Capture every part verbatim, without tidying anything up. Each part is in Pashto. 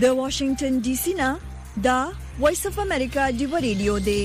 د واشنگټن ډي سي نه دا وایس اف امریکا دی ریډیو دی.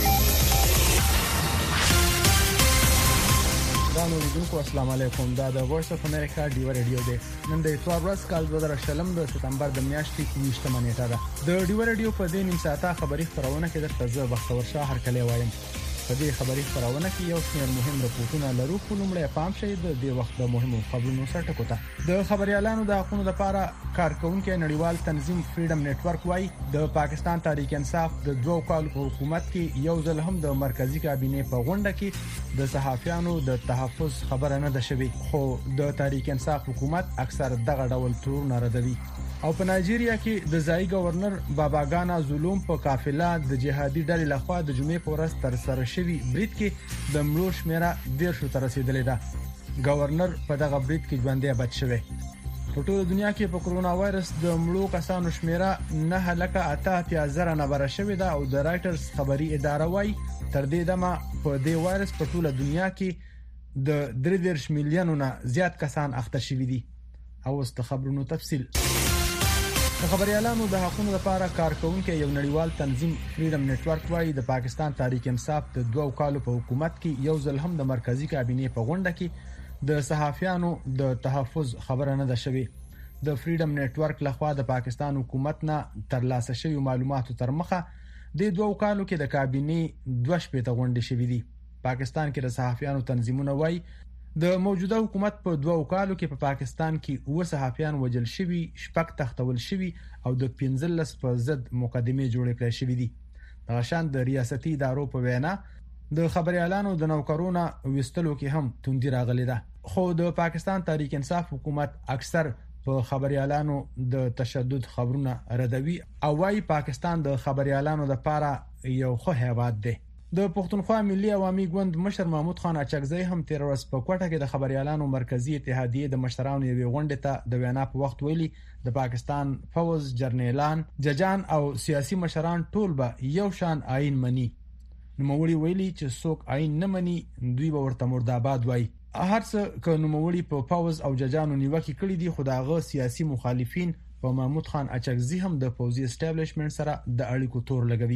ګرانو لیدونکو السلام علیکم. دا د وایس اف امریکا دی ریډیو دی. نن د اتوار ورځ کال دوه زره شلم د سپتمبر د میاشتې کومشته منېټه ده. د دی ریډیو په دې نیم ساعته خبري خبرونه کې درته زه بختور شاه هر کله وایم. په دې خبري خبرونه کې یو شمېر مهم راپورټونه لرو، خو لومړی پام شي د دې وخت د مهمو خبرونو سره ټکو ته. د خبريالانو د حقوقو لپاره کارکونکو نړیوال تنظیم فریډم نتورک وايي د پاکستان تحریک انصاف د دوه کال حکومت کې یو ځل هم د مرکزی کابینه په غونډه کې د صحافیانو د تحفظ خبره نه ده شوې، خو د تحریک انصاف حکومت اکثر دغه ډول تورونه ردوي. او په نایجیریا کې د ځای گورنر باباګانا زولوم په قافله د جهادي ډلې لخوا د جمعې په ورځ تر سره شوی برید کې د مړو شمیره ډیر شو تر رسیدلې ده. گورنر په دغه برید کې ژوندې بچ شوی. په ټوله دنیا کې په کرونا وایرس د مړو کسانو شمیره نه لکه اته اتیا زره نه بره شوی ده او د رائټرز خبري اداره وايي تر دې دمه په دې وایرس په ټوله دنیا کې د درې دېرش میلیونو نه زیات کسان اخته شوي دي. او است خبرونو تفصیل. د خبريالانو د حقوقو لپاره کارکونکو یو نړیوال تنظیم فریډم نتورک وايي د پاکستان تحریک انصاف د دوه کالو په حکومت کې یو ځل هم د مرکزی کابینه په غونډه کې د صحافیانو د تحفظ خبره نه ده شوې. د فریډم نتورک لخوا د پاکستان حکومت نه ترلاسه شوی معلوماتو تر مخه د دوه کالو کې د کابینه دوه شپې ته غونډه شوې دي. پاکستان کې د صحافیانو تنظیمونه وايي د موجوده حکومت په دوه کالو کې په پا پاکستان کې اوه صحافیان وژل شوي، شپږ تختول شوي او د پنځلس په ضد مقدمه جوړې کړې شوې دي. د شان د ریاستي ادارو په وینا د خبريالانو د نوکرونو وستلو کې هم توندي راغلي ده. خو د پاکستان تحریک انصاف حکومت اکثر په خبريالانو د تشدد خبرونه ردوي او وايي پاکستان د خبريالانو لپاره یو ښه هیواد دی. د پښتونخوا ملي عوامي ګوند مشر محمود خان اچکزی هم تیر ورځ په کوټه کې د خبريالانو مرکزی اتحادیه د مشرانو یوې غونډې ته د وینا په وخت ویلي د پاکستان فوز، جرنیلان، ججان او سیاسي مشران ټول به یو شان آئین مني. نوموړي ویلي چې څوک آئین نه مني دوی به ورته مرداباد وایي. هر څه ک نوموړي په فوز او ججانو نیوکه کړې دي، خو داغه سیاسي مخالفین په محمود خان اچکزی هم د فوزي اسټابلیشمنت سره د اړیکو تور لګوي.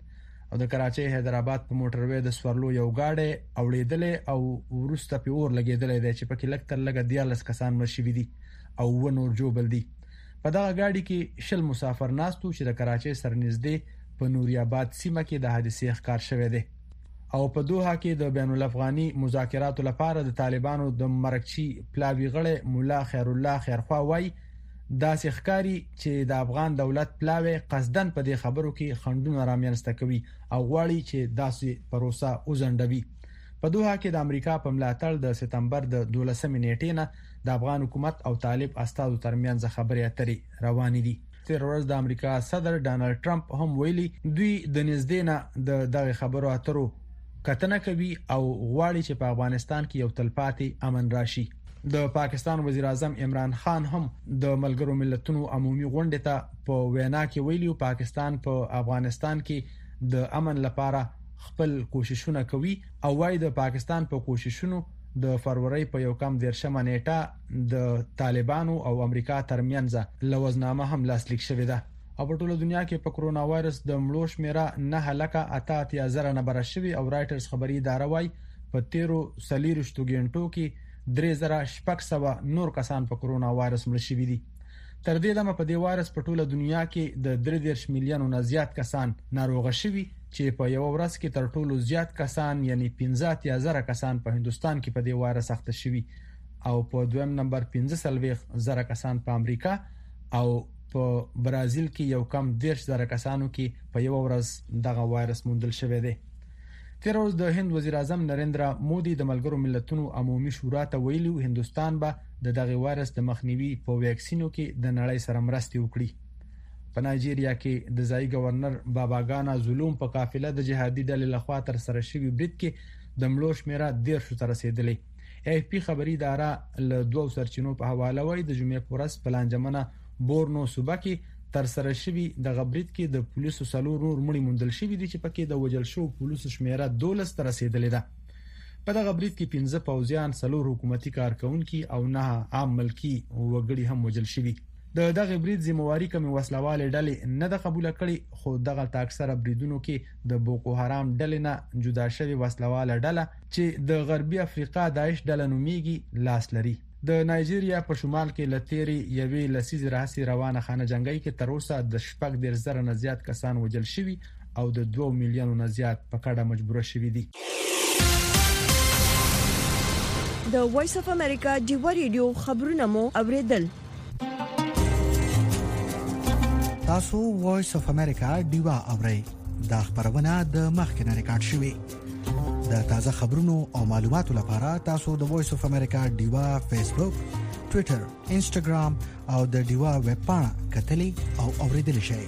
او د کراچۍ حیدرآباد په موټروي د سورلو یو گاډي اوړېدلې او ورسته په اور لګېدلې ده چې پکې لکتر لګ دیالس کسان مړ شوي دي او و نور جوبل دي. په دغه گاډي کې شل مسافر ناستو چې د کراچۍ سرنږدې په نوري آباد سیمه کې د حادثې ښکار شوی دی. او په دوحه کې د بین الافغاني مذاکراتو لپاره د طالبانو د مرکچی پلاوی غړي مولا خیر الله خیرخوا وای داسې ښکاری چې د افغان دولت پلاوی قصدن په دې خبرو کې خندونه رامنځته کوي او غواړي چې داسې پروسه وزندوي. په دوحه کې د امریکا په ملاتړ د سپتمبر د دولسمې نیټې نه د افغان حکومت او طالب استادو ترمنځ خبرې اترې روانې دي. تیر ورځ د امریکا صدر ډانلډ ټرمپ هم ویلي دوی د نږدې نه د دغه خبرو اترو کتنه کوي او غواړي چې په افغانستان کې یو تلپاتې امن راشي. د پاکستان وزیر اعظم عمران خان هم د ملګرو ملتونو عمومي غونډې ته په وینا کې ویلي پاکستان په افغانستان کې د امن لپاره خپل کوششونه کوي او وايي د پاکستان په کوششونو د فروری په یو کم دیرشمه نیټه د طالبانو او امریکا ترمنځ لوزنامه هم لاسلیک شوې ده. او په ټوله دنیا کې په کرونا وایرس د مړو شمیره نه لکه اته اتیا زره نه بره شوي او رائټرز خبري اداره وايي په تیرو سلیرشتو غنټو کې درې زره شپږ سوه نور کسان په کرونا وایرس مړ شوي دي. تر دې دمه په دې وایرس په ټوله دنیا کې د درې دېرش میلیونو نه زیات کسان ناروغه شوي چې په یو ورځ کې تر ټولو زیات کسان یعنی پنځه اتیا زره کسان په هندستان کې په دې وایرس اخته شوي او په دویم نمبر پنځه څلوېښت زره کسان په امریکا او په برازیل کې یو کم دېرش زره کسانو کې په یو ورځ دغه وایرس موندل شوی دی. تیر ورځ د هند وزیر اعظم نریندرا مودي د ملګرو ملتونو عمومي شورا ته ویلي هندستان به د دغه وایرس د مخنیوي په ویکسینو کې د نړۍ سره مرسته وکړي. په نایجیریا کې د ځای گورنر باباګانا زولوم په قافله د جهادي ډلې لخوا تر سره شوی برید کې د مړو شمیره ډیر شو تر رسیدلې. ای اف پی خبري اداره له دوه سرچینو په حواله وایي د جمعې په ورځ په لانجمنه بورنو صوبه کې تر سره شوی د غبرید کې د پولیسو سلور نور مړي موندل شوی دي چې پکې د وجل شو پولیسو شمیره دولس تر رسیدلې ده. په دغه غبرید کې پنځه پوځیان، سلور حکومتي کارکونکي او نه عام ملکی وګړي هم وجل شوی. د دغه برید ذمہواری کوم وسلواله ډلې نه د قبول کړي، خو دغه تاکسره بریدونو کې د بوکو حرام ډلې نه جدا شوی وسلواله ډله چې د غربي افریقا داعش ډله نومیږي لاس لري. د نایجیریا په شمال کې لتيري یوې لسیزې راهیسې روانه خانه جنگي کې تر اوسه د شپږ ډیر زره نه زیات کسان وژل شوي او د دوه میلیونو نه زیات په کډه مجبور شوي دي. د وایس اف امریکا ډیوا ریډیو خبرونه مو اوریدل. تاسو وایس اف امریکا ډیوا اورئ. دا خبرونه د مخکنه ریکارډ شوې. د تازه خبرونو او معلوماتو لپاره تاسو د وایس اف امریکا ډیوا فیسبوک، ټوئیټر، انسټاګرام او د ډیوا ویب پاڼه کتلی او اوریدل شئ.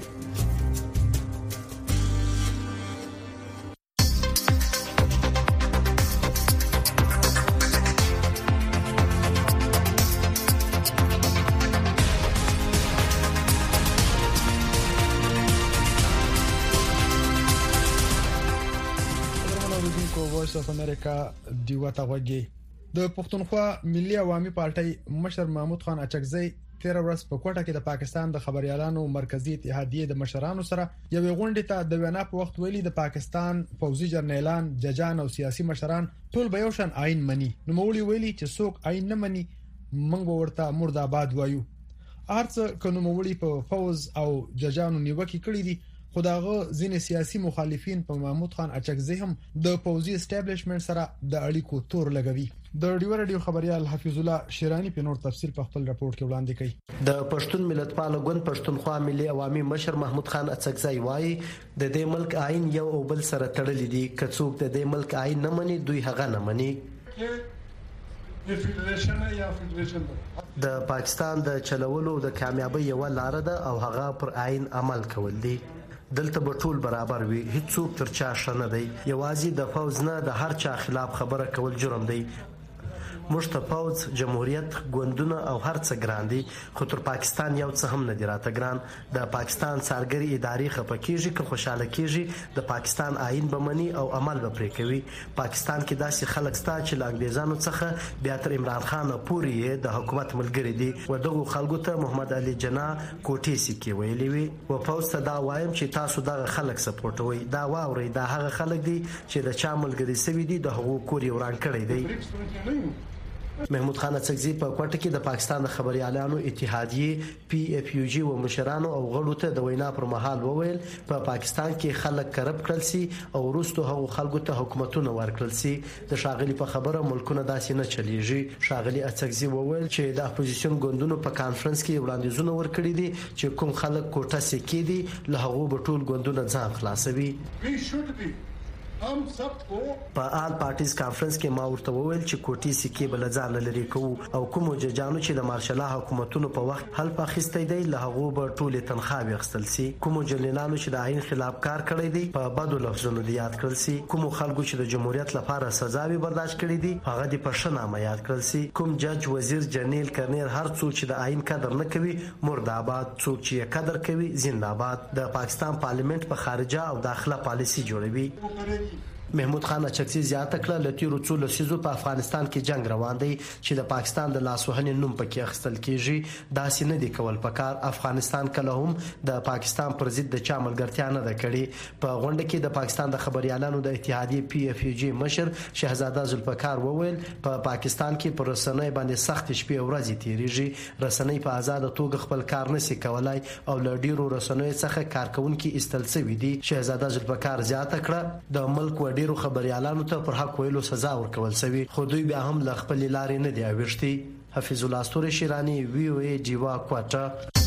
وایس اف امریکا دیوا تاوګي. د پښتونخوا ملي عوامي پارټي مشر محمود خان اچکزی تیر ورځ په کوټه کې د پاکستان د خبريالانو مرکزی اتحادیه د مشرانو سره یوې غونډې ته د وینا په وخت ویلي د پاکستان پوځي جرنیلان، ججان او سیاسي مشران ټول به یو شان آئین مني. نو مولي ویلي چې څوک آئین نه مني موږ ورته مرداباد وایو. ارڅ کنو مولي په فوز او ججانو نیوکه کړې دي، خداغه ځینې سیاسي مخالفین په محمود خان اچکزی هم د پوځي اسټابلیشمنت سره د اړیکو تور لګوي. د ډیو رادیو خبريال حفیظ الله شیرانی په نور تفصیل په خپل راپورټ کې وړاندې کړي. د پښتون ملتپال ګوند پښتونخوا ملي عوامي مشر محمود خان اڅکزی وایي د دې ملک آئین یو او بل سره تړلې دي. که څوک د دې ملک آئین نه مني دوی هغه نه مني. د پاکستان د چلولو د کامیابی یو لار ده او هغه پر آئین عمل کول دي. دلته به ټول برابر وي، هیڅوک تر چا شنه دی. یوازې د فوز نه د هر چا خلاف خبره کول جرم دی. موږ ته پوځ، جمهوریت، ګوندونه او هر څه ګران دي، خو تر پاکستان یو څه هم نه دی راته ګران. د پاکستان څارګري ادارې خپه کیږي که خوشاله کیږي د پاکستان آئین به مني او عمل به پرې کوي. پاکستان کې داسې خلک ستا چې له انګریزانو څخه بیا تر عمران خان پورې د حکومت ملګری دي. و دغه خلکو ته محمد علي جناح کوټې سکه ویلي وي. و پوځ ته دا وایم چې تاسو دغه خلک سپورټوي. دا واوري دا هغه خلک دي چې د چا ملګری سوي دي، د هغو کور یې وران کړی دی. محمود خان اڅکزی په کوټه کې د پاکستان د خبريالانو اتحادیه پی اف یو جی و مشرانو او غړو ته د وینا پر مهال وویل په پا پاکستان کې خلک کرپ کړل سي او وروسته هغه خلکو ته حکومتونه ورکړل سي. د شاغلي په خبره ملکونه داسې نه چلیږي. شاغلي اڅکزی وویل چې د اپوزیشن ګوندونو په کانفرنس کې وړاندیزونه ورکړي دي چې کوم خلک کوټه سکي دي له هغه بټول ګوندونه ځان خلاصوي. په آل پارټیز کانفرنس کې ما ورته وویل چې کوټي سکي بل ځان لري کوو او کوم ججانو چې د مارشال حکومتونو په وخت حل پاخستې دی له هغه به ټول تنخواه اخیستل سي. کوم جنرالانو چې د آئین خلاف کار کړی دی په بدو لفظونو دی یاد کړل سي. کوم خلکو چې د جمهوریت لپاره سزاوي برداشت کړی دي هغه د پښنامه یاد کړل سي. کوم جج، وزیر، جنرال، کرنیل هر څوک چې د آئین قدر نه کوي مرداباد، څوک چې قدر کوي زنده‌باد. د پاکستان پارلیمنت په خارجه او داخله پالیسي جوړوي. محمود خان اچکزی زیاته کړه له تیرو څو لسیزو په افغانستان کې جنگ روان دی چې د پاکستان د لاسوهنې نوم پکې اخیستل کیږي. داسې نه دی کول پکار. افغانستان کله هم د پاکستان پر ضد د چا ملګرتیا نه ده کړې. په غونډه کې د پاکستان د خبريالانو د اتحادیه پی اف یو جی مشر شهزاده ذوالفقار وویل په پاکستان کې پر رسنۍ باندې سخت شپې او ورځې تیریږي. رسنۍ په آزاد توګه خپل کار نشي کولای او له ډیرو رسنیو څخه کارکونکو استل شوی دي. شهزاده ذوالفقار زیاته کړه د ملک ډیرو خبريالانو ته پر حق ویلو سزا ورکول شوی، خو دوی بیا هم ل خپل لارې نه دی اوښتي. حفیظ الله استوري شیرانی وی او ای جیوا کوټه.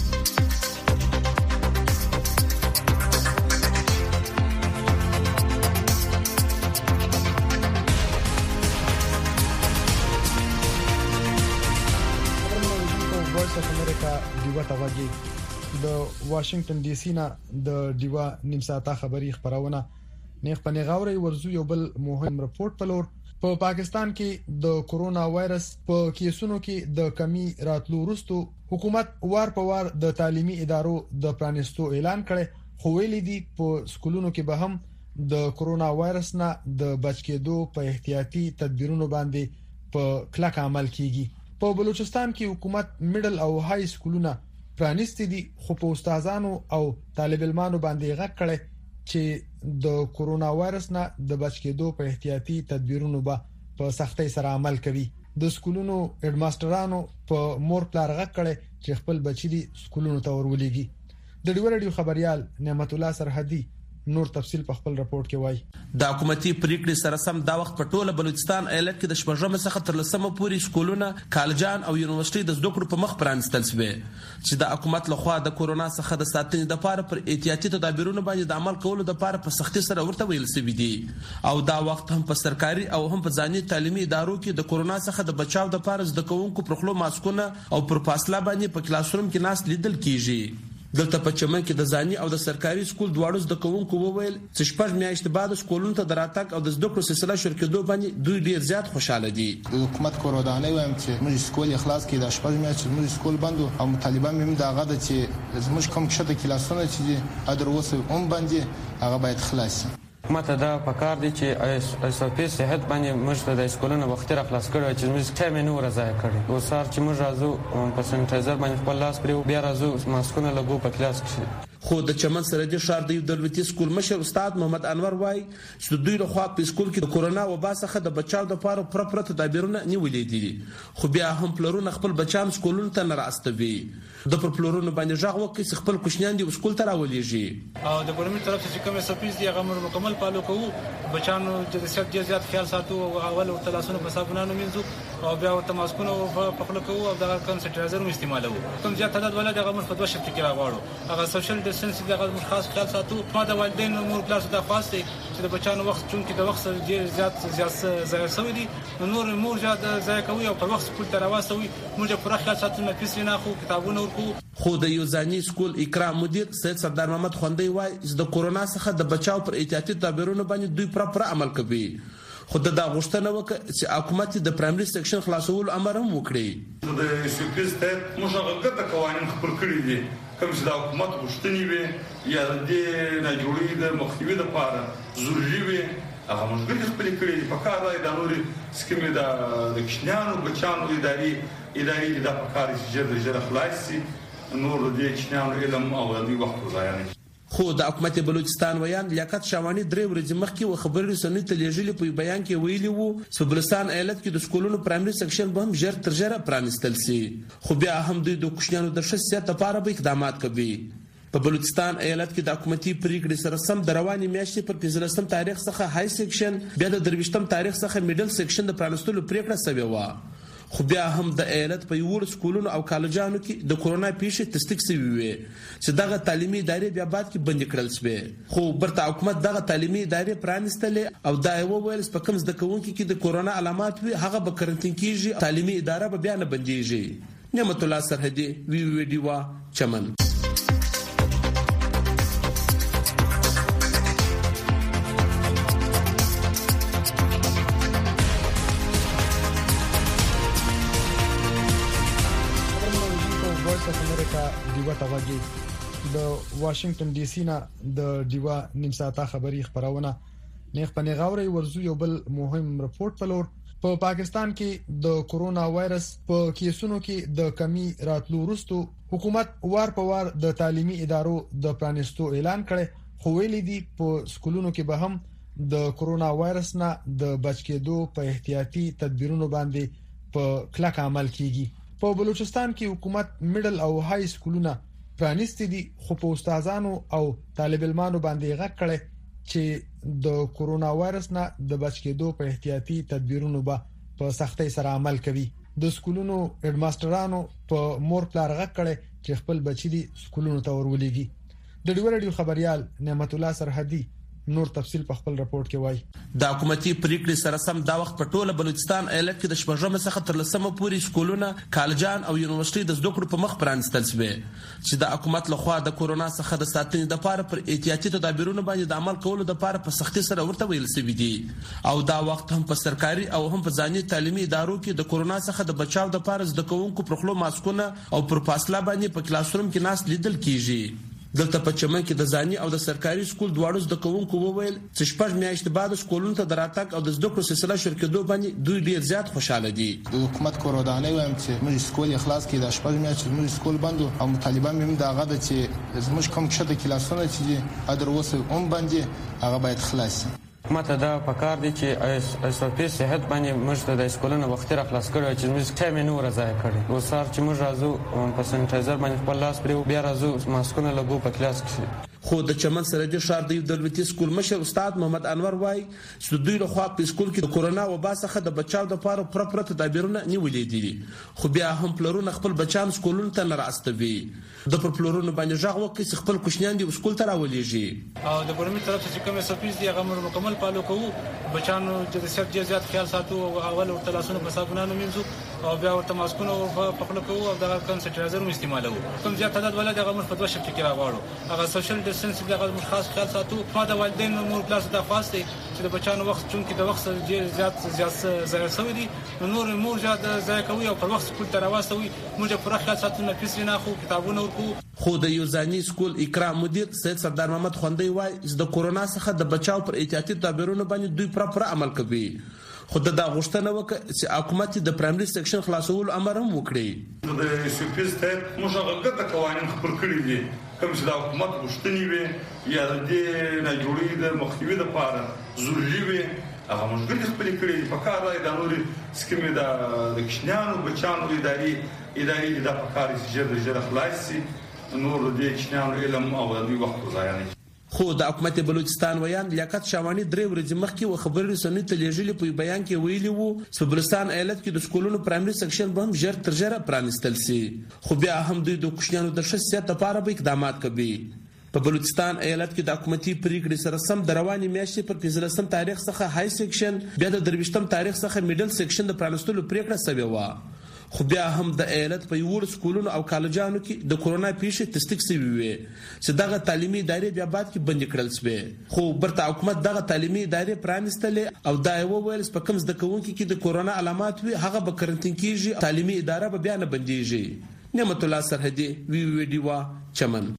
وایس اف امریکا دیوا تاوګي د واشنگټن ډي سي نه د دیوا نیم ساعته خبري خبرونه نیغ په نیغاوري ورزو یو بل مهم رپورت په لور. په پاکستان کې د کورونا وایرس په کیسونو کې د کمی راتلو وروسته حکومت وار په وار د تعلیمي ادارو د پرانستو اعلان کړي، خو ویلي دي په سکولونو کې به هم د کورونا وایرس نه د بچ کېدو په احتیاطي تدبیرونو باندې په کلک عمل کیږي. په بلوچستان کې حکومت میډل او های سکولونه پرانیستي دي خو په استادانو او طالب علمانو باندې غږ کړي چې د کورونا وایرس نه د بچ کېدو په احتیاطي تدبیرونو به په سختۍ سره عمل کوي. د سکولونو هډ ماسترانو په مور پلار غږ کړي چې خپل بچی دي سکولونو ته ورولېږي. د ډیو رادیو خبريال نعمت الله سرحدي نور تفصیل په خپل راپورټ کې وایي. د حکومتي پریکړې سره سم دا وخت په ټوله بلوچستان ایالت کې د شپږم څخه تر لسمه پورې سکولونه، کالجان او یونیورسيټي د زده کړو په مخ پرانستل شوي چې د حکومت لخوا د کورونا څخه د ساتنې لپاره پر احتیاطي تدابیرونو باندې د عمل کولو لپاره په سختي سره ورته ویل شوی دي او دا وخت هم په سرکاري او هم په ځاني تعلیمي ادارو کې د کورونا څخه د بچاو لپاره زده کوونکو پر خپل ماسکونه او پر فاصله باندې په کلاس روم کې ناس لیدل کیږي. دلته په چمن کې د ځاني او د سرکاري سکول دواړو زده کوونکو وویل چې شپږ میاشتې بعد سکولونو ته دراتګ او د زده کړو سلسله شروع کېدو باندې دوی ډیر زیات خوشاله دي. حکومت کورودانه وایم چې موږ سکول اخلاص کړي د شپږ میاشتې موږ سکول بندو او طالبان هم دا غاده چې موږ کوم شته کلاسونه چې ادر وسه هم باندې هغه باید خلاص شي. حکومت دا پکار دی چې ایسوپی صحت باندې موږ ته د سکولونو وخت را خلاص کړو چې موږ ټایم نه ورځای کړی. او سار چې موږ راځو په سانیټایزر باندې خپل لاس پرې بیا راځو ماسکونه لګو په کلاس کې. خو د چمن سرحدي ښار د یو دولتي سکول مشر استاد محمد انور وایي چې د دوی لخوا په سکول کې د کورونا وبا څخه د بچاو لپاره پر پر تدابیرونه نیولې دي خو بیا هم پلرونه خپل بچان سکولونو ته نه راستوي. د پر پلرونو باندې ژغ وکړي چې خپل کوچنیان دي سکول ته راولېږي او د ګورنمنت طرف څخه کومه سپیس دی هغه مکمل پالو کوو. بچانو د صحت ډیر زیات خیال ساتو او اول تلاسونه په صابونانو مینځو او بیا ورته ماسکونه په خپل کوو او د کنسنټرایزر استعمالو. کوم زیات تعداد ولادت هغه موږ په دوه شفت کې راغواړو. هغه سوشل ډیسټنس دغه موږ خاص خیال ساتو. ما د والدین مور پلار څخه خاص دي چې د بچانو وخت چون کې د وخت ډیر زیات زیات ضایع شوی دي نور مور زیات ضایع کوي او په وخت سکول ته راوستوي. موږ پوره خیال ساتو نه پیسې نه خو کتابونه ورکو. خو د یو ځاني سکول اکرام مدیر سید سردار محمد خوندی وایي چې د کورونا څخه د بچاو پر احتیاطي تدابیرونو باندې دوی پر پر عمل کوي. خو د دا غوښتنه وکړه چې حکومت د پرایمري سیکشن خلاصولو امر هم وکړي. د سپیس ته موږ هغه د قوانین خپل کړی دي کوم چې د حکومت غوښتنې وي یا د نه جوړې د مخنیوي لپاره ضروري وي هغه موږ ګټه خپل کړی دي. په کار دی د نوري سکیمې د د کښنیانو بچانو اداري اداري د پکاري چې جره جره خلاص شي نور د کښنیانو علم او د وخت ضایع نه. خو د حکومت بلوچستان ویان لیاقت شاوانی درې ورځې مخکې و خبري رسنۍ ته لیږلي په بیان کې ویلي وو چې بلوچستان ایالت کې د سکولونو پرایمري سیکشن به هم ژر تر ژره پرانستل شي خو بیا هم دوی د کوچنیانو د ښه صحت لپاره به اقدامات کوي. په بلوچستان ایالت کې د حکومتي پریکړې سره سم د رواني میاشتې پر پنځلسم تاریخ څخه های سیکشن بیا د درویشتم تاریخ څخه میډل سیکشن د پرانستلو پریکړه شوې وه. خو بیا هم د ایالت په یوه سکولونو او کالجانو کې د کورونا پیښې تصدیق شوې وي چې دغه تعلیمي ادارې بیا بعد کې بند کړل شوې. خو برته حکومت دغه تعلیمي ادارې پرانستلې او دا یو ویل چې په کوم زده کوونکي کې د کورونا علامات وي هغه به کرنټین کیږي تعلیمي اداره به بیا نه بنديږي. نعمت الله سرحدي وی وی ډیوا چمن. دیوا توجی د واشنگټن ډي سي نه د دیوا نیم ساعته خبری خبرونه نیغ پنې غاوري ورزو یو بل مهم رپورت پلور په پا پاکستان کې د کورونا وایرس په کیسونو کې د کمی راتلو وروسته حکومت وار په وار د تعلیمي ادارو د پرانستو اعلان کړي خو ویلي دي په سکولونو کې به هم د کورونا وایرس نه د بچ کېدو په احتیاطي تدبیرونو باندې په کلک عمل کیږي. په بلوچستان کې حکومت میډل او های سکولونه پرانیستي دي خو په استادانو او طالب علمانو باندې غږ کړي چې د کورونا وایرس نه د بچ کېدو په احتیاطي تدبیرونو به په سختۍ سره عمل کوي. د سکولونو هډ ماسترانو په مور پلار غږ کړي چې خپل بچی دي سکولونو ته ورولېږي. د ډیو رادیو خبريال نعمت الله سرحدي نور تفصیل په خپل راپورټ کې وایي. د حکومتي پریکړې سره سم دا وخت په ټوله بلوچستان ایالت کې د شپږم څخه تر لسمه پورې سکولونه، کالجان او یونیورسيټي د زده کړو په مخ پرانستل شوي چې د حکومت لخوا د کورونا څخه د ساتنې لپاره پر احتیاطي تدابیرونو باندې د عمل کولو لپاره په سختي سره ورته ویل شوی دي او دا وخت هم په سرکاري او هم په ځاني تعلیمي ادارو کې د کورونا څخه د بچاو لپاره زده کوونکو پر خپل ماسکونه او پر فاصله باندې په کلاس روم کې ناس لیدل کیږي. دلته په چمن کې د ځاني او د سرکاري سکول دواړو زده کوونکو وویل چې شپږ میاشتې بعد سکولونو ته د راتګ او د زده کړو سلسله شروع کېدو باندې دوی ډیر زیات خوشاله دي. د حکومت کورودانه وایم چې موږ سکول خلاص کړي د شپږ میاشتې موږ سکول بندو او طالبان هم دا غاده چې زموږ کوم شته کلاسونه چې ادر وسه هم باندې هغه باید خلاص شي. حکومت دا پکار دي چې اس او پی صحت باندې موږ ته د سکولونو وخت را خلاص کړو چې موږ ټایم نه ورځای کړی. وسار چې موږ راځو په سانیټایزر باندې خپل لاس پرې بیا راځو ماسکونه لګو په کلاس کې. خو د چمن سرحدي ښار د دولتي سکول مشر استاد محمد انور وای چې دوی له خوا په سکول کې د کورونا وبا څخه د بچاو د لپاره پر پر تدابیرونه نیولې دي خو بیا هم پلرونه خپل بچان سکولونو ته نه راستوي. د پر پلرونو باندې ژغ وکړي چې خپل کوشنیان دی سکول ته راولېږي او د ګورنمنت طرف څخه کومه سپیس دی هغه موږ مکمل پالو کوو. بچانو چې د صحت زیات خیال ساتو او اول ورته لاسونه په صابونانو مینځو او بیا ورته ماسکونه په خپل کوو او د کنسنټرایزر استعمالو. کوم زیات تعداد ولادت هغه موږ په دوه شفت کې راغواړو. هغه سوشل ډیسټنس دغه خاص خیال ساتو. ما د والدین مور کلاس د خاص دي چې د بچانو وخت چون کې د وخت زیات زیات ضایع شوی دي نور مور زیات ضایع کوي او پر وخت سکول ته راوستوي. موږ پر خیال ساتو نه پیسې نه خو کتابونه ورکو. خو د یوزانی سکول اقرا مدیر سید سردار محمد خوندی وای چې د کورونا څخه د بچاو پر احتیاطي تدابیرونو باندې دوی پر پر عمل کوي. خو د دا غوښتنه وکړه چې حکومت د پرایمري سیکشن خلاصولو امر هم وکړي. د سپیس ته موږ هغه د قوانین خپل کړی دي کوم چې د حکومت غوښتنې وي یا د نه جوړې د مخنیوي لپاره ضروري وي هغه موږ ګرځي خپل کړی په کار راځي د نوري سکیمې د کښنیانو بچانو اداري اداري د پکاري چې د جره خلاصي نور د کښنیانو علم او د وخت ضایع نه. خو د حکومت بلوچستان ویان لیاقت شاوانی درې ورځې مخکې و خبري رسنۍ ته لیږلي په بیان کې ویلي وو چې په بلوچستان ایالت کې د سکولونو پرایمري سیکشن به هم ژر تر ژره پرانیستل شي خو بیا هم دوی د کوچنیانو د ښه صحت لپاره به اقدامات کوي. په بلوچستان ایالت کې د حکومتي پریکړې سره سم د رواني میاشتې پر پنځلسم تاریخ څخه های سیکشن بیا د درویشتم تاریخ څخه میډل سیکشن د پرانیستلو پریکړه شوې وه. خو بیا هم د ایالت په یوه سکولونو او کالجانو کې د کورونا پیښې تصدیق شوې وي چې دغه تعلیمي ادارې بیا بعد کې بند کړل شوې. خو برته حکومت دغه تعلیمي ادارې پرانیستلې او دا یو ویل چې په کوم زده کوونکي کې د کورونا علامات وي هغه به کرنټین کیږي تعلیمي اداره به بیا نه بنديږي. نعمت الله سرحدي وی وی ډی وا چمن.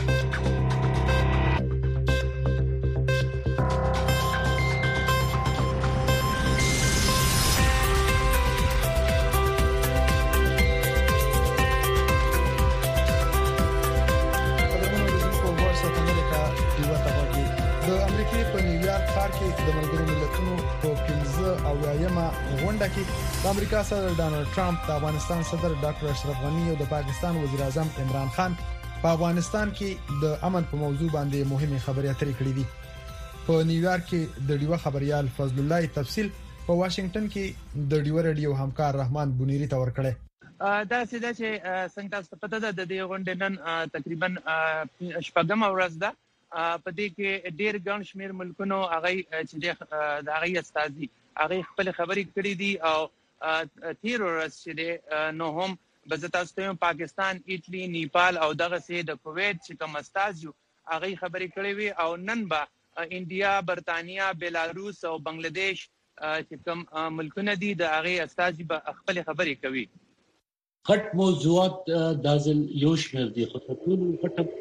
د امریکا صدر ډانلډ ټرمپ د افغانستان صدر ډاکټر اشرف غنی او د پاکستان وزیر اعظم عمران خان په افغانستان کې د امن په موضوع باندې مهمه خبرې اترې کړې دي. په نیویارک کې د ډیوه خبريال فضل الله تفصیل په واشنگټن کې د ډیوه رادیو همکار رحمان بنيري ته ورکړه. دا سیده چې څنګه تاسو پته ده د دې غونډې نن تقریبا شپږم ورځ ده. په دې کې ډېر ګڼ شمېر ملکونو هغه چې د هغه استازي هغه خپل خبرې کړې دي او تیر ورځ چې نو هم بزتاستو پاکستان ایټلی نیپال او دغه سي د کویت چې کوم استازي هغه خبرې کړې وي او نن به انډیا برتانیا بیلاروس او بنگلاديش چې کوم ملکونه دي د هغه استازي به خپل خبرې کوي. خټ موضوعات دازل یو شمیر دي خو ټول خټ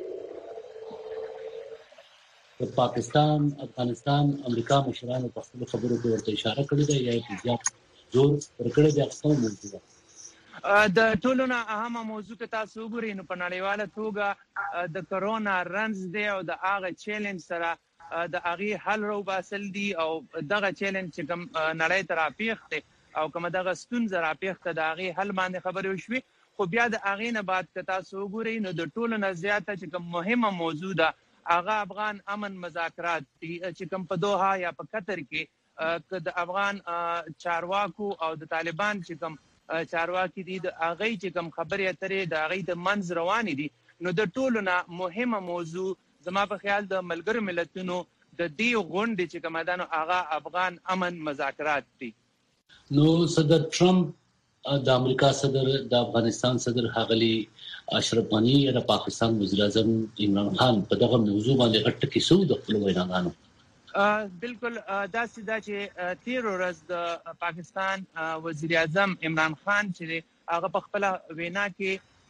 د پاکستان افغانستان امریکا مشرانو په خپل خبرو کې ورته اشاره کړې ده یا په ځات زور ورکړی دی خپل موضوع. د ټولونه اهمه موضوع ته تاسو وګورئ نو په نړیواله توګه د کرونا رنز دی او د هغه چیلنج سره د هغه حل رو باسل دي او دغه چیلنج چې کوم نړۍ ته راپیښته او کوم دغه ستونزه راپیښته د هغه حل باندې خبرې وشوي. خو بیا د هغه نه بعد که تاسو وګورئ نو د ټولونه زیاته چې کوم مهمه موضوع ده هغه افغان امن مذاکرات دي چې کوم په دوحه یا په قطر کې د افغان چارواکو او د طالبان چې کوم چارواکي دي د هغه چې کوم خبرې اترې د هغه د منځ رواني دي نو د ټولونه مهمه موضوع زما په خیال د ملګرو ملتونو د دې غونډې چې کوم دانو هغه افغان امن مذاکرات دي. نو صدر ټرمپ د امریکا صدر د افغانستان صدر ښاغلي اشرف غنی او د پاکستان وزیر اعظم عمران خان په دغه موضوع باندې غټ کې سو د خپل ویناګانو. بالکل دا سیده چې تیر ورځ د پاکستان وزیر اعظم عمران خان چې هغه په خپل وینا کې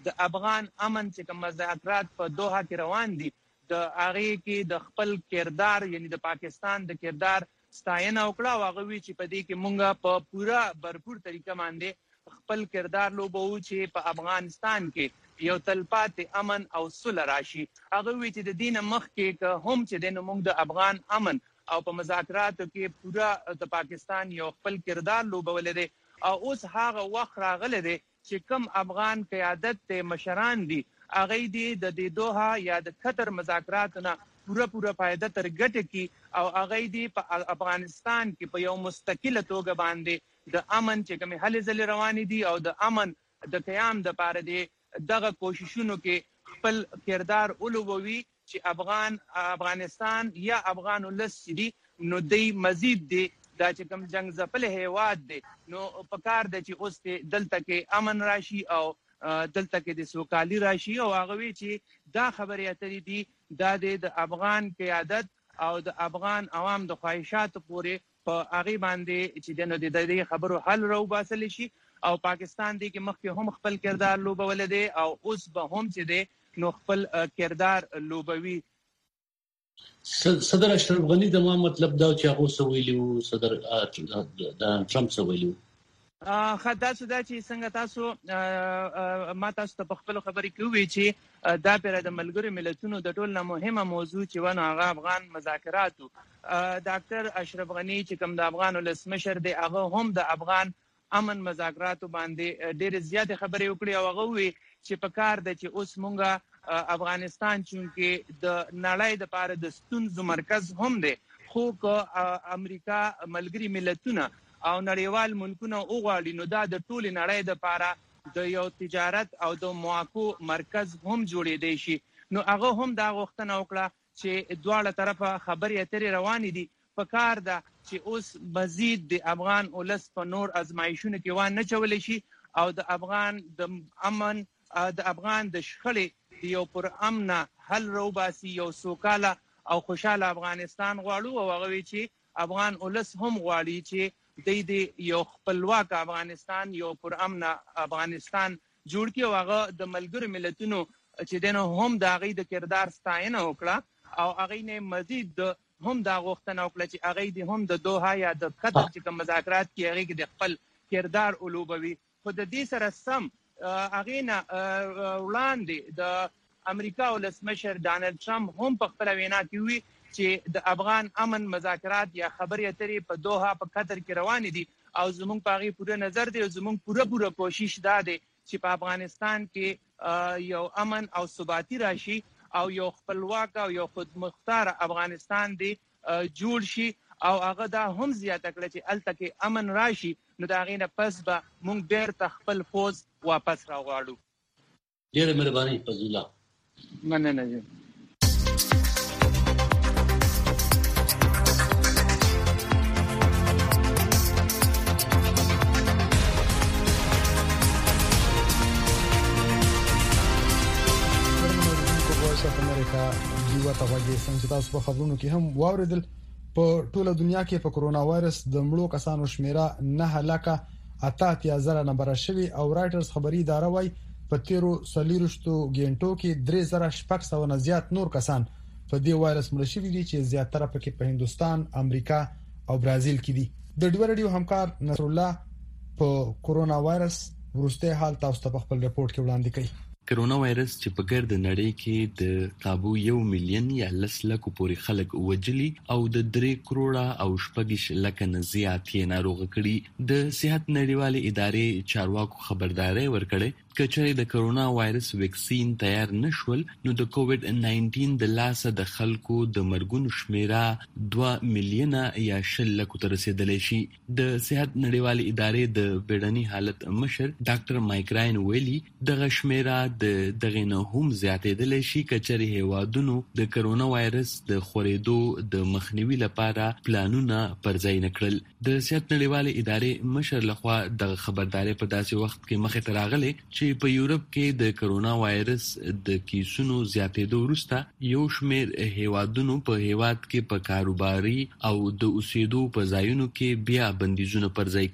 د افغان امن چې کوم مذاکرات په دوحه کې روان دي د هغه کې د خپل کردار یعنی د پاکستان د کردار ستاینه وکړه او هغه وی چې په دې کې مونږه په پورا برپور طریقه باندې خپل کردار لوبو چې په افغانستان کې یو تلپاتې امن او صلح راشي. هغه وی چې د دین مخ کې هم چې د موږ د افغان امن او په مذاکراتو کې پورا د پاکستان یو خپل کردار لوبول دي او اوس هغه وخت راغلی دی چې کوم افغان قیادت ته مشران دي هغه دي د دې دوحه یا د قطر مذاکراتونه پورا پورا فائدہ تر ګټه کی او هغه دي په افغانستان کې په یو مستقله توګه باندې د امن چې کوم هلې ځلې روانې دي او د امن د قیام د پاره دي دغه کوششونو کې خپل کردار اولووي چې افغان افغانستان یا افغان ولس دي نو دی مزید دی دا چې کوم جنگ ځپل هیواد دی نو پکار دی چې اوس دلته کې امن راشي او دلته کې د سوکالي راشي او هغه وی چې دا خبرې اترې دي دا د افغان قیادت او د افغان عوام د خواهشات پورې په هغه باندې چې د دې خبرو حل راو باسل شي او پاکستان دی کې مخکې هم خپل کردار لوبول دي او اوس به هم چې دی نو خپل کردار لوبوي. صدر اشرف غنی د ما مطلب دا چې هغه سویلو صدر ډونالد ټرمپ سویلو خدا سودا چې څنګه تاسو ما تاسو ته په خپل خبرې کې وی چې دا پر د ملګرو ملتونو د ټولو مهمه موضوع چې ونه هغه افغان مذاکراتو ډاکټر اشرف غنی چې کوم د افغان ولسمشر دی هغه هم د افغان امن مذاکراتو باندې ډېر زیات خبرې وکړي او هغه وی چې په کار د چې اوس مونږه افغانستان چې د نړۍ د پاره د ستونزو مرکز هم دی خو که امریکا ملګری ملتونه او نړیوال ملکونه وغواړي نو دا د ټول نړۍ د پاره د یو تجارت او د مواقع مرکز هم جوړېدای شي. نو هغه هم دا غوښتنه وکړه چې دواړه طرفه خبرې اترې روانې دي په کار ده چې اوس مزید د افغان ولس په نور ازمایښونو کې وان نه چولې شي او د افغان د امن د افغان د شخړې یو پر امن حل روباسي یو سوکاله او خوشاله افغانستان غواړو او هغه چې افغان ولس هم غواړي چې د دې یو خپلواک افغانستان یو پر امن افغانستان جوړ کړي او هغه د ملګرو ملتونو چې دنه هم د هغه د کردار ستاینه وکړه او هغه نه مزید هم دا غوښتنه وکړه چې هغه د هم د دوحه یا د قطر چې کوم مذاکرات کې هغه کې د خپل کردار اولوبوي. خو د دې سره سم هغه نه وړاندې د امریکا ولسمشر ډونالد ټرمپ هم په خپل وینا کې وی چې د افغان امن مذاکرات یا خبرې اترې په دوحه په قطر کې روان دي او زموږ په هغه پوره نظر دی او زموږ پوره پوره کوشش دا دی چې په افغانستان کې یو امن او ثباتی راشي او یو خپلواک او یو خودمختار افغانستان دی جوړ شي او هغه دا هم زیاته کړه چې الته کې امن راشي نو دا غینه پس به مونږ بیرته خپل فوز واپس راغواړو. ډیره مهرباني فضل الله. مننه جی. وایس امریکا دیو ته وایي څنګه تاسو په خبرونو کې هم واوریدل په ټوله دنیا کې په کرونا وایرس د مړو کسانو شمیره نه لکه اتیا زره نمبر شوی او رائټرز خبري اداره وايي په تیرو سلیرشتو غینټو کې درې زره شپږ سوه نه زیات نور کسان په دې وایرس مړ شوي دي چې زیاتره پکې په هندستان، امریکا او برازیل کې دي. د ډیو رادیو همکار نصر الله په کرونا وایرس ورسته حال تاسو ته خپل رپورت کې وړاندې کړي. کرونا وایرس چې په ګرد نړۍ کې د قابو یو میلیون یا لس لکو پورې خلک وجلي او د درې کروڑه او شپږ لکه نه زیات یې ناروغ کړي. د صحت نړیوالې ادارې چارواکو خبرداري ورکړې کچې د کرونا وایرس ویکسین تیار نشول نو د کووډ نایمنټین د لاسه د خلکو د مرګونو شمیره دوه میلیونه یا شل لکو ته رسیدلې شي. د صحت نړیوالې ادارې د بیړني حالت مشر ډاکټر مایک راین ویلي دغه شمیره د دغه نه هم زیاتېدل شي کچې هیوادونو د کرونا وایرس د خورېدو د مخنیوي لپاره پلانونه پرځای نکړل. د صحت نړیوالې ادارې مشر لخوا د خبرداري په داسې وخت کې مخې ته راغلي چې په یورپ کې د کرونا وایرس د کیسونو زیاتېدو وروسته یو شمېر هیوادونو په هیواد کې په کاروباري او د اوسېدو په ځایونو کې بیا بندیزونه پرځای کړي.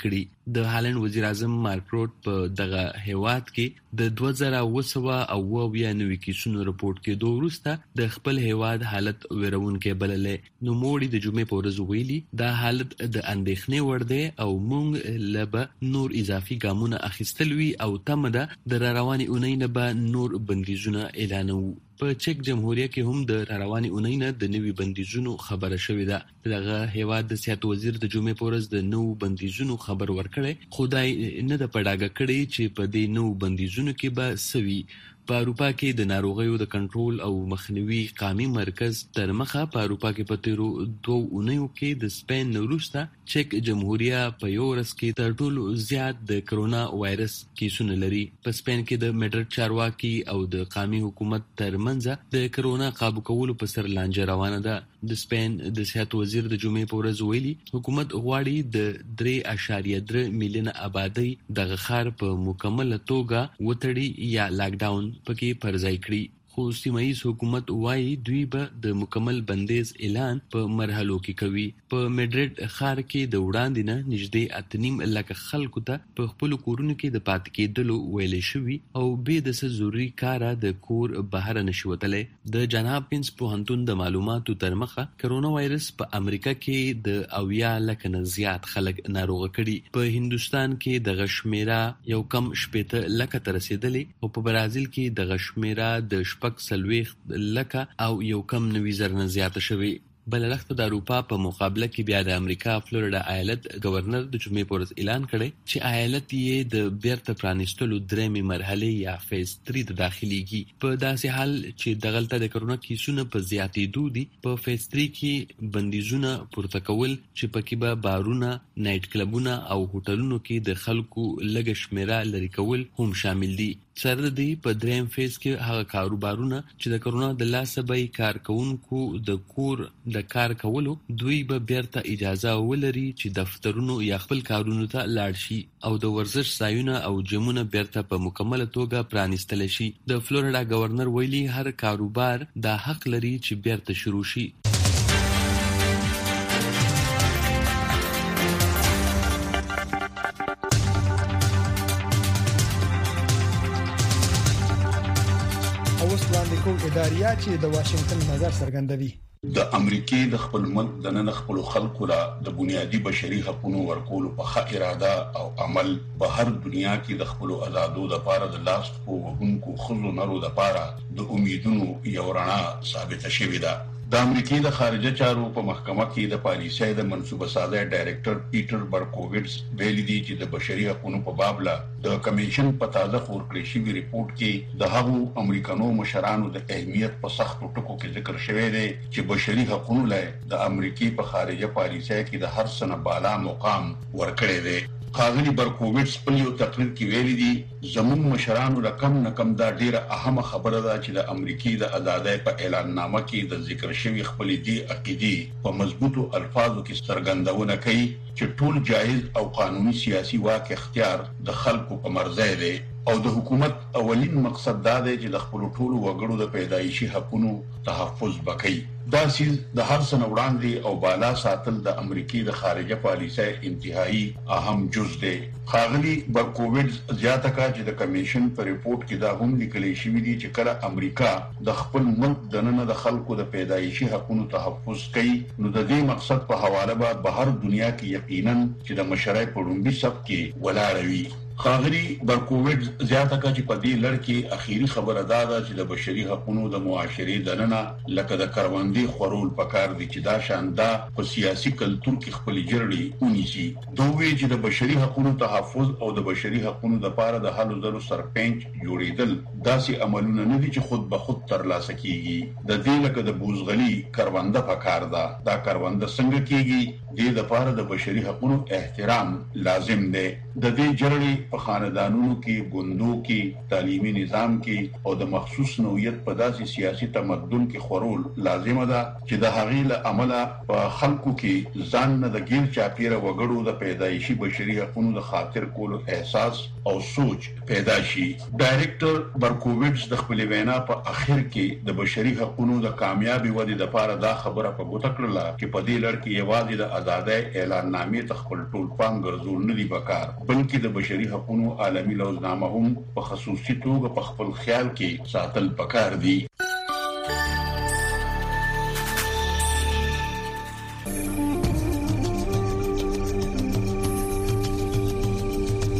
د هالند وزیر اعظم مارک روت په دغه هیواد کې د دوه زره اوه سوه اوه اویا نوي کیسونو رپورټ کېدو وروسته د خپل هیواد حالت ویرونکی بللی. نوموړي د جمعې په ورځ ویلي دا حالت د اندېښنې وړ دی او موږ له به نور اضافي ګامونه اخیستل وي او تمه ده د راروانې اونۍ نه به نور بندیزونه اعلانوو. په چک جمهوریه کې هم د راروانې اونۍ نه د نوي بندیزونو خبره شوې ده. دغه هیواد د صحت وزیر د جمعې په ورځ د نوو بندیزونو خبر ورکړی، خو دا نه ده په ډاګه کړې چې په دې نوو بندیزونو کې به څه وي. په اروپا کې د ناروغیو د کنټرول او مخنیوي قامي مرکز تر مخه په اروپا کې په تیرو دوو اونیو کې د سپین نه وروسته چک جمهوریه په یو ورځ کې تر ټولو زیات د کرونا وایرس کیسونه لري. په سپین کې د میډرډ چارواکي او د قامي حکومت ترمنځ د کرونا قابو کولو په سر لانجه روانه ده. د سپین د صحت وزیر د جمعې په ورځ ویلي حکومت غواړي د درې اعشاریه درې میلیونه آبادی دغه ښار په مکمله توګه وتړي یا لاک ډاون پکې پرځای کړي. خو سیمایي حکومت وایي دوی به د مکمل بندیز اعلان په مرحلو کې کوي. په میډرډ ښار کې د وړاندې نه نږدې اته نیم لکه خلکو ته په خپلو کورونو کې د پاتې کېدلو ویلې شوي او بې د څه ضروري کاره د کور بهر نشي وتلی. د جان هاپکینز پوهنتون د معلوماتو تر مخه کرونا وایرس په امریکا کې د اویا لکه نه زیات خلک ناروغه کړي. په هندوستان کې دغه شمیره یو کم شپېته لکه ته رسېدلې او په برازیل کې دغه شمیره د شپږ څلوېښت لکه او یو کم نوي زره نه زیاته شوې. بله لخته د اروپا په مقابله کې بیا د امریکا فلوریډا ایالت گورنر د جمعې په ورځ اعلان کړی چې ایالت یې د بیرته پرانیستلو درېیمې مرحلې یا فیز تری ته داخليږي. په داسې حال چې دغلته د کرونا کیسونه په زیاتېدو دي، په فیز تری کې بندیزونه پورته کول چې پکې به بارونه، نایټ کلبونه او هوټلونو کې د خلکو لږه شمیره لرې کول هم شامل دي. سره د دې په درېیم فیز کې هغه کاروبارونه چې د کرونا د لاسه به کارکونکو د کور د کار کولو دوی به بیرته اجازه ولري چې دفترونو یا خپل کارونو ته لاړ شي او د ورزش ځایونه او جیمونه بیرته په مکمله توګه پرانیستل شي. د فلوریډا گورنر ویلي هر کاروبار دا حق لري چې بیرته شروع شي. اداریا چې د واشنگټن نظر څرګندوي. د امریکای د خپل ملک د نن خپل خلکو را د بنیادی بشري حقوقو ورکول په ښه اراده او عمل په هر دنیا کې د خپل آزادو د پاره د لاس په وګونکو خزو نرو د پاره د امیدونو یو رڼا ثابت شوې ده. د امریکای د خارجه چارو په محکمه کې د پالیسۍ د منصوبه سازي ډایریکټر پیټر برکوویټس ویلي دی چې د بشري حقوقو په باب لا د کمیشن په تازه خور کړی شوی ریپورت کې د هغو امریکانو مشرانو د اهمیت په سختو ټکو کې ذکر شوی دی چې بشري حقوقو لپاره د امریکای په خارجه پالیسۍ کې د هر سنه بالا مقام ورکړی دی. قاضي برکوویټس په یو تقریر کې ویلي دي زموږ مشرانو رقم نه کم دا ډیره اهمه خبره ده چې د امریکای د آزادۍ په اعلان نامه کې د ذکر شوی خپل دی عقیدې په مضبوطو الفاظو کې څرګندونه کوي چې ټول جایز او قانوني سیاسي واک اختیار د خلکو په مرزه دی او د حکومت اولین مقصد دا دی چې د خپل ټولو وګړو د پیدایشي حقوقو تحفظ وکړي. دا سیز د هر سنه وړاندې او بالا ساتل د امریکای د خارجه پالیسۍ انتهایی اهم جز دی. خاغلی برکوویټس زیاته کړه چې د کمیشن په ریپورت کې دا هم لیکل شوی دی چې کله امریکا د خپل ملک د نن د خلکو د پیدایشي حقوقو تحفظ کوي نو د دې مقصد په حواله به بهر دنیا کې یقینا چې د مشرۍ په لومبي صف کې ولاړ وي. خاغلی برکوویټس زیاته کړه چې په دې لړ کې اخیری خبره دا ده چې د بشري حقوقو د معاشري دننه لکه د کروندې خورول پکار دي چې دا شاندا په سیاسي کلتور کې خپل جرړې ونیسي. دوی چې د بشري حقوقو تحفظ او د بشري حقوقو لپاره د حل زرو سرپنچ جوړیدل داسې عملونه نه دي چې خود به خود ترلاسه کیږي. د دې لکه د بوزغلي کرونده پکار ده. دا کرونده څنګه کیږي؟ د دې لپاره د بشري حقوقو احترام لازم دی. د دې جرړې په خاندانونو کې ګوندو کې تعلیمي نظام کې او د مخصوص نوعیت په داسې سیاسي تمدن کې خورول لازم ده چې د هغې له امله په خلکو کې ځان نه د ګیر چاپیره وګړو د پیدایشي بشري حقوقو د خاطر کولو احساس او سوچ پیدا شي. ډایریکټر برکوویټس د خپل وینا په اخر کې د بشري حقوقو د کامیابی ودی د لپاره دا خبره په ګوته کړله چې په دې لړ کې یوازې د آزادۍ اعلان نامې ته خپل ټول پام ګرځول نه دی پکار، بلکې د بشري حقوقو عالمي لوزنامه هم په خصوصي توګه په خپل خیال کې ساتل پکار دي.